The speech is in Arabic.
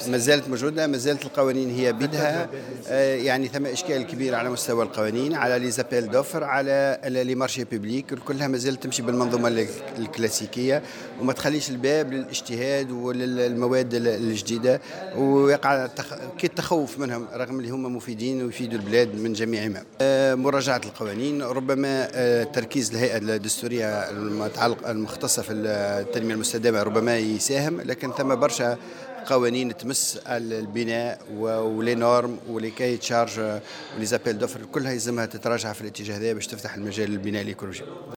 ما زالت موجودة، ما زالت القوانين هي بدها. يعني ثم إشكال كبير على مستوى القوانين، على لي زابيل دوفر، على لي مارشي بوبليك، كلها ما زالت تمشي بالمنظومة الكلاسيكية، وما تخليش الباب للاجتهاد وللمواد الجديدة، ويقع كي التخوف منهم رغم اللي هم مفيدين ويفيدوا البلاد من جميع ما. مراجعة القوانين، ربما تركيز الهيئة الدستورية المختصة في التنمية المستدامة ربما يساهم، لكن ثم برشا قوانين تمس البناء ولي نورم ولي كاي تشارج ولي زابيل دوفر كلها يلزمها تتراجع في الاتجاه هذا باش تفتح المجال للبناء الايكولوجي.